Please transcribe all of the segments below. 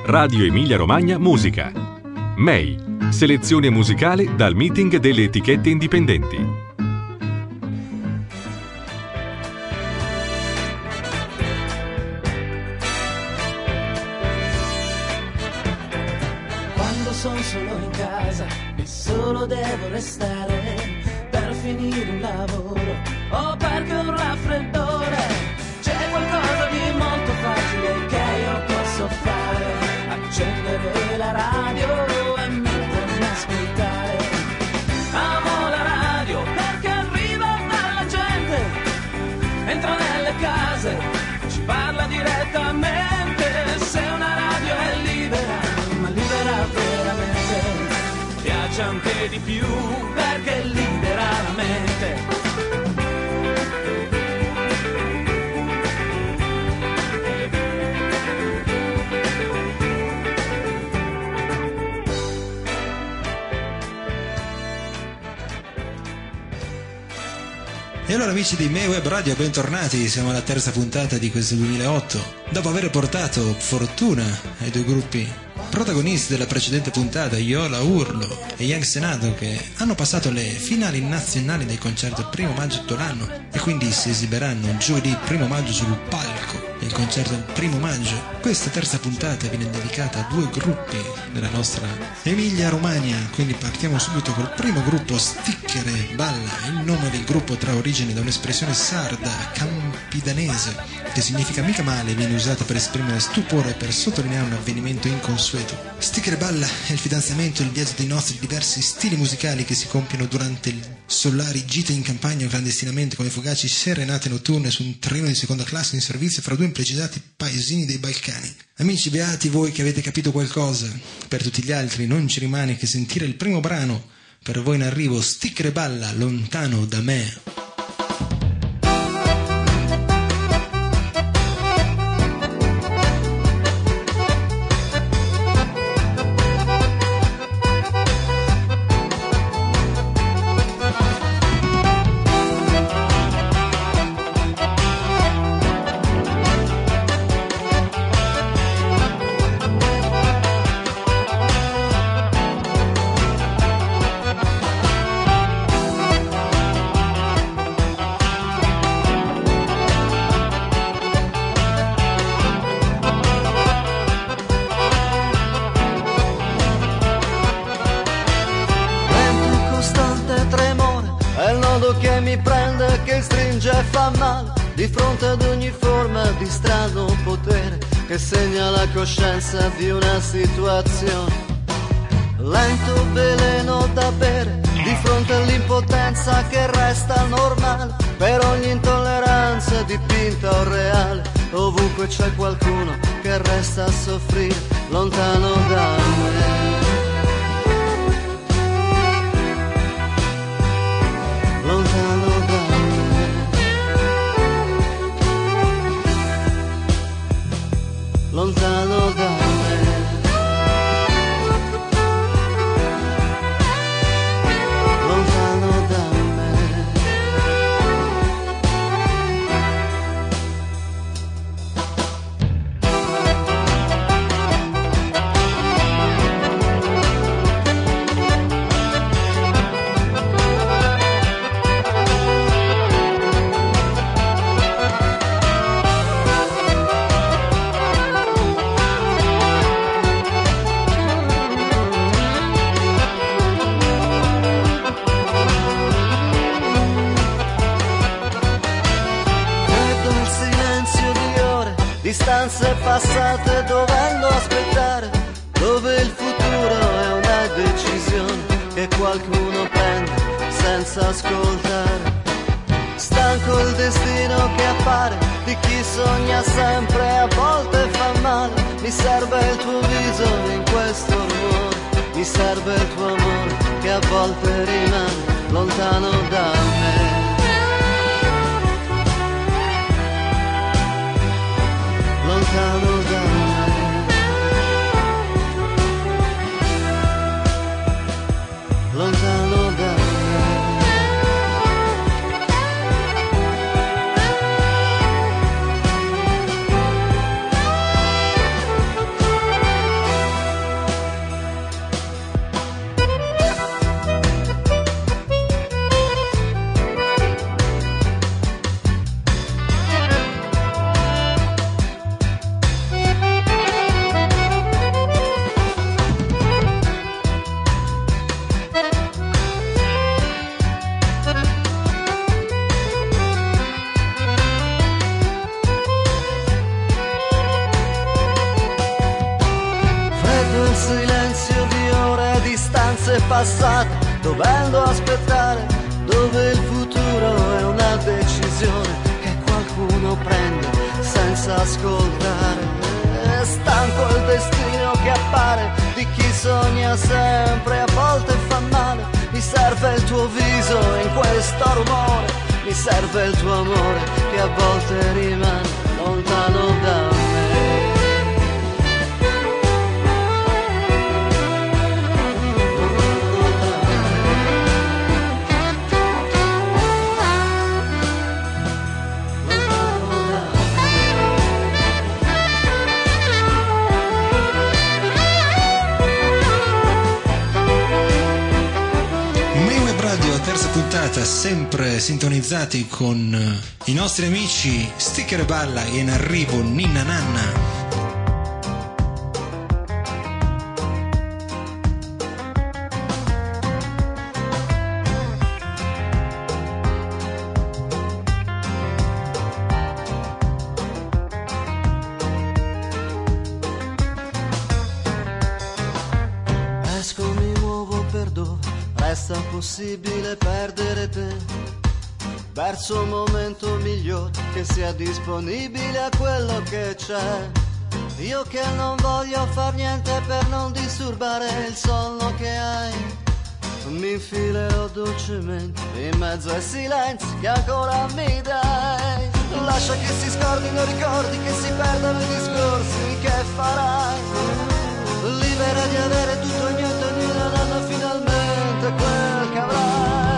Radio Emilia Romagna Musica. MEI, selezione musicale dal meeting delle etichette indipendenti. Quando sono solo in casa e solo devo restare per finire un lavoro o perché ho un raffreddore, c'è qualcosa di molto facile che io posso fare: accendere la radio e mettermi a ascoltare. Amo la radio perché arriva dalla gente, entra nelle case, ci parla direttamente. Se una radio è libera, ma libera veramente, piace anche di più perché libera la mente. E allora amici di MEI Web Radio, bentornati, siamo alla terza puntata di questo 2008. Dopo aver portato fortuna ai due gruppi protagonisti della precedente puntata, Iola Urlo e Young Senato, che hanno passato le finali nazionali del concerto 1 maggio tutto l'anno e quindi si esibiranno giovedì 1 maggio sul palco del concerto del 1 maggio, questa terza puntata viene dedicata a due gruppi della nostra Emilia Romagna. Quindi partiamo subito col primo gruppo, Sticchere Balla. Il nome del gruppo trae origine da un'espressione sarda, campidanese, che significa mica male, viene usata per esprimere stupore e per sottolineare un avvenimento inconsueto. Sticchere Balla è il fidanzamento e il viaggio dei nostri diversi stili musicali che si compiono durante solari gite in campagna o clandestinamente con le fugaci serenate notturne su un treno di seconda classe in servizio fra due imprecisati paesini dei Balcani. Amici beati voi che avete capito qualcosa, per tutti gli altri non ci rimane che sentire il primo brano per voi in arrivo, Sticchere Balla, Lontano da me. Di fronte ad ogni forma di strano potere che segna la coscienza di una situazione. Lento veleno da bere di fronte all'impotenza che resta normale per ogni intolleranza dipinta o reale. Ovunque c'è qualcuno che resta a soffrire lontano da me. Lontano da me. Lontano da me. Lontano da me. Distanze passate dovendo aspettare, dove il futuro è una decisione che qualcuno prende senza ascoltare. Stanco il destino che appare di chi sogna sempre, a volte fa male. Mi serve il tuo viso in questo rumore, mi serve il tuo amore che a volte rimane lontano da me. Lontano da me. Lontano da me. silenzio di ore e distanze passate, dovendo aspettare, dove il futuro è una decisione che qualcuno prende senza ascoltare. È stanco il destino che appare di chi sogna sempre, a volte fa male. Mi serve il tuo viso in questo rumore, mi serve il tuo amore che a volte rimane lontano da me. Terza puntata, sempre sintonizzati con i nostri amici Sticker e Balla, e in arrivo Ninna Nanna. Esco, mi muovo per dove resta possibile perdere te, verso un momento migliore che sia disponibile a quello che c'è. Io che non voglio far niente per non disturbare il sonno che hai, mi infilerò dolcemente in mezzo ai silenzi che ancora mi dai. Lascia che si scordino ricordi, che si perdano i discorsi, che farai? Libera di avere tutto e niente, Ninna Nanna, finalmente quel che avrai.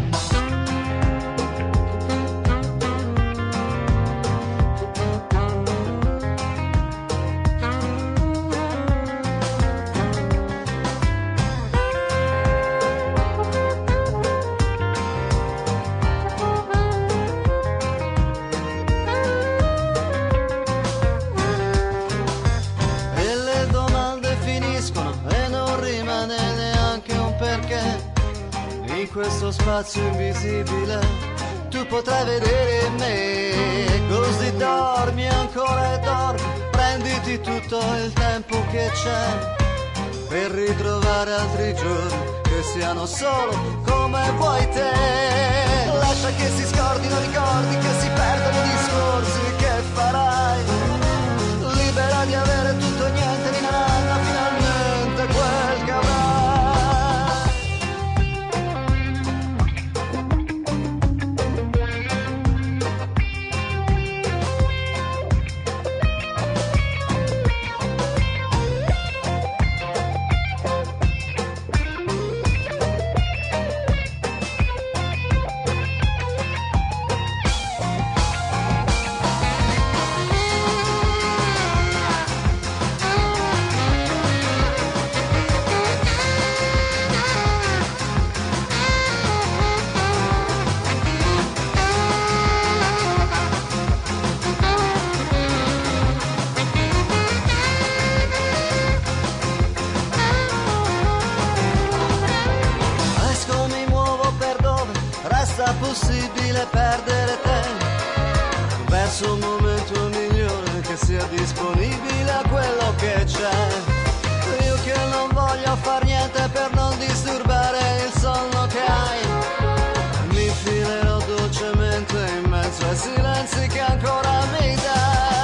E le domande finiscono e non rimane neanche un perché. In questo spazio invisibile tu potrai vedere me, così dormi ancora e dormi, prenditi tutto il tempo che c'è per ritrovare altri giorni che siano solo come vuoi te. Lascia che si scordino ricordi, che si perdano discorsi, che farai? Libera di avere tutto e niente, Ninna Nanna, finalmente quel che avrai. Esco, mi muovo per dove resta possibile perdere te, verso un momento migliore che sia disponibile a quello che c'è. Io che non voglio far niente per non disturbare il sonno che hai, mi infilerò dolcemente in mezzo ai silenzi che ancora mi dai.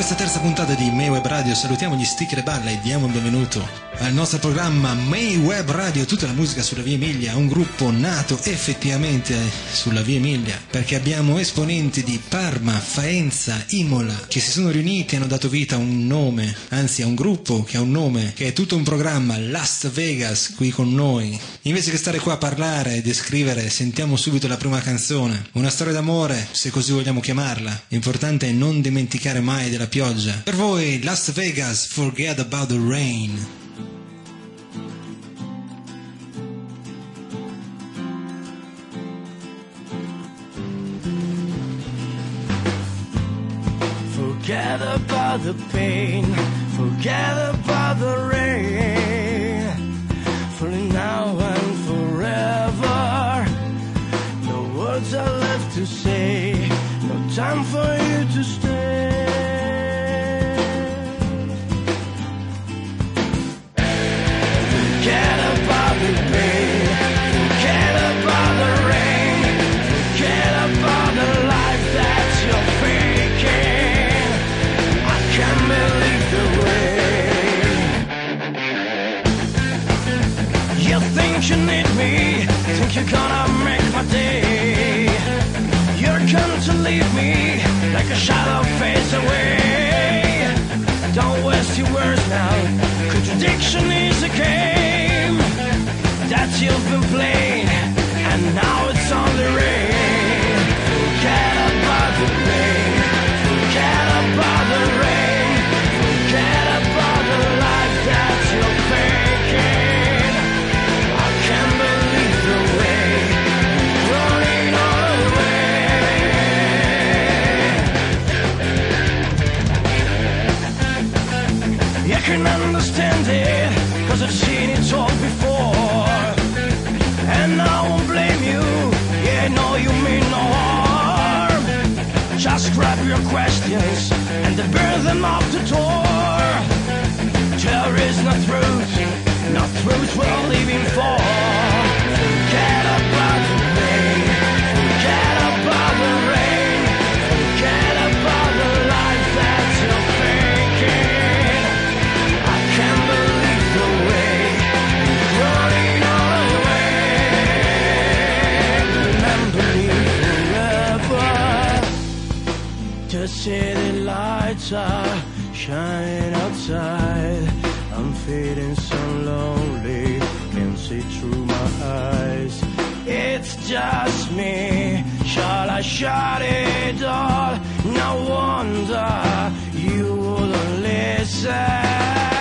questa terza puntata di May Web Radio salutiamo gli stick e le balle e diamo il benvenuto al nostro programma May Web Radio, tutta la musica sulla Via Emilia, un gruppo nato effettivamente sulla Via Emilia, perché abbiamo esponenti di Parma, Faenza, Imola, che si sono riuniti e hanno dato vita a un nome, anzi a un gruppo che ha un nome, che è tutto un programma, Las Vegas, qui con noi. Invece che stare qua a parlare e descrivere, sentiamo subito la prima canzone, una storia d'amore, se così vogliamo chiamarla. L'importante è non dimenticare mai della pioggia. Per voi Las Vegas, Forget About the Rain. Forget about the pain, forget about the rain, for now and forever. No words are left to say, no time for you to stay. Forget about the pain, forget about the rain, forget about the life that you're faking. I can't believe the way you think you need me, think you're gonna make my day. You're going to leave me like a shadow fades away. Don't waste your words now, contradiction is a game that you've been playing, and now it's on the rain. Forget about the rain, forget about the rain, forget about the life that you're faking. I can't believe the way you're running all away. You can understand it, 'cause I've seen it all before, and I won't blame you, yeah, no, you mean no harm. Just grab your questions and burn them up the door. There is no truth we're living for. Forget about the rain, forget about the rain, forget about the life that you're faking. I can't believe the way you're running all away. Remember me forever. The city lights are shining outside. I'm feeling so lonely, can't see through my eyes. It's just me, shall I shut it all? No wonder you wouldn't listen.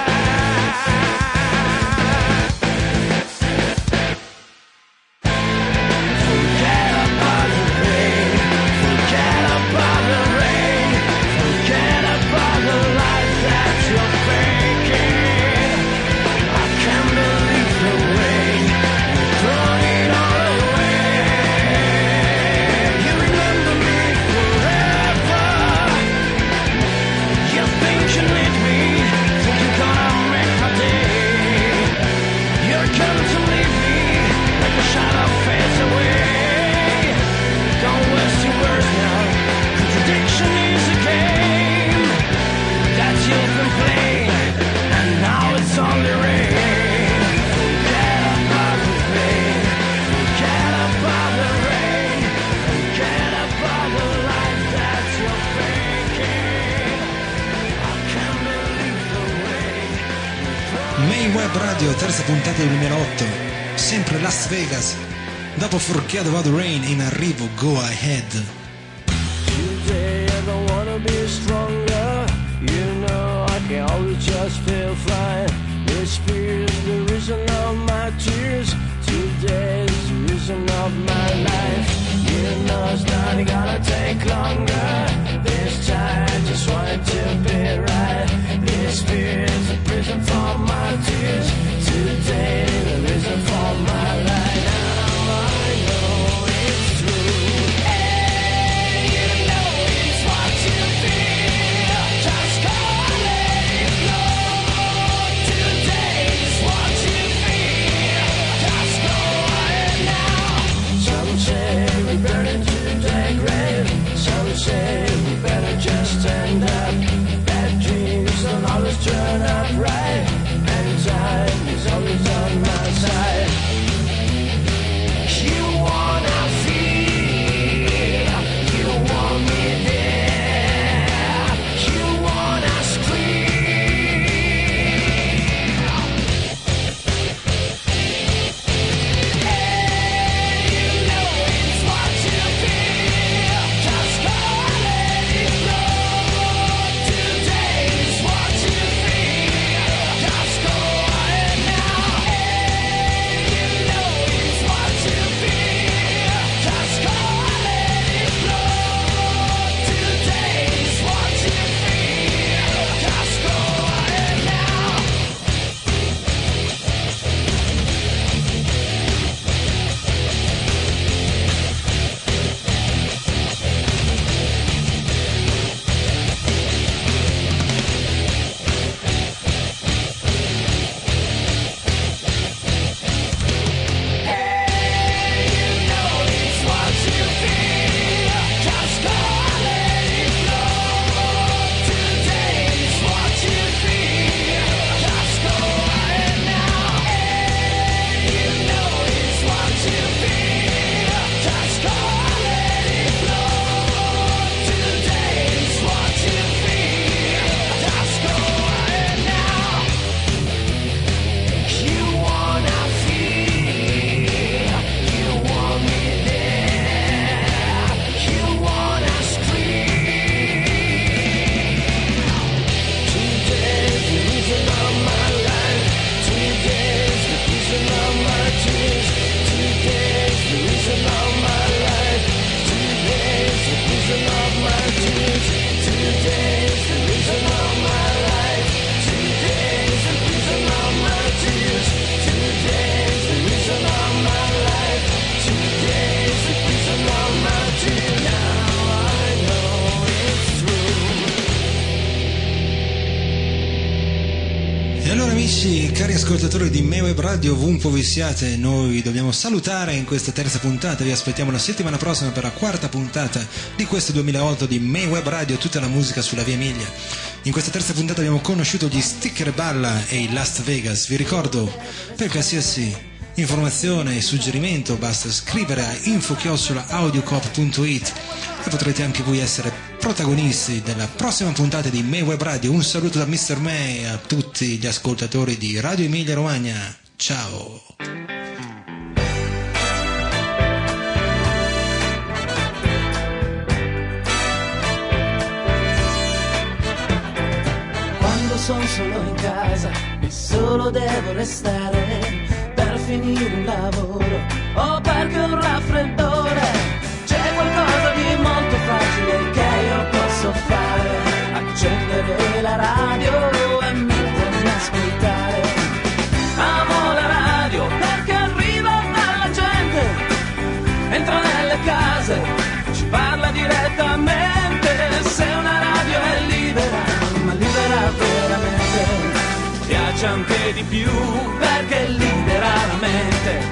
May Web Radio, terza puntata del 2008, sempre Las Vegas. Dopo Forget About the Rain, in arrivo Go Ahead. Today I don't wanna be stronger, you know I can always just feel fine. This spirit is the reason of my tears, today is the reason of my life. You know it's not gonna take longer, this time just want to be right. This spirit is a prison for my tears, today the reason for my life. Now I know it's true. Hey, you know it's what you feel, just go and let it flow. Today is what you feel, just go and ascoltatori di May Web Radio, ovunque voi siate, noi dobbiamo salutare in questa terza puntata. Vi aspettiamo la settimana prossima per la quarta puntata di questo 2008 di May Web Radio, tutta la musica sulla via Emilia. In questa terza puntata abbiamo conosciuto gli Sticker Balla e i Las Vegas. Vi ricordo, per qualsiasi informazione e suggerimento basta scrivere a info@audiocoop.it e potrete anche voi essere protagonisti della prossima puntata di May Web Radio. Un saluto da Mr. May a tutti gli ascoltatori di Radio Emilia Romagna. Ciao. Quando sono solo in casa e solo devo restare per finire un lavoro o perché ho un raffreddore, c'è qualcosa di molto facile che io posso fare: accendere la radio e mettermi a ascoltare. Amo la radio perché arriva dalla gente, entra nelle case, ci parla direttamente. Se una radio è libera, ma libera veramente, piace anche di più perché libera la mente.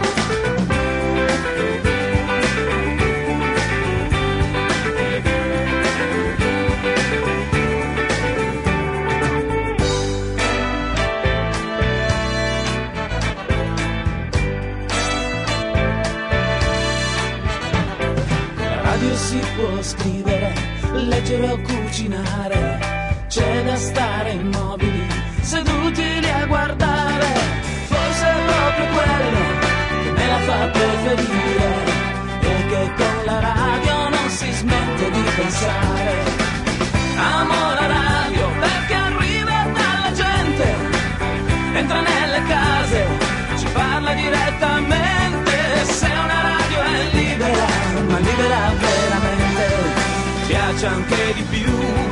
Si può scrivere, leggere o cucinare, c'è da stare immobili, seduti lì a guardare. Forse è proprio quello che me la fa preferire, e che con la radio non si smette di pensare. Amo la radio perché arriva dalla gente, entra nelle case, ci parla direttamente. Se una radio è libera, ma libera veramente, piace anche di più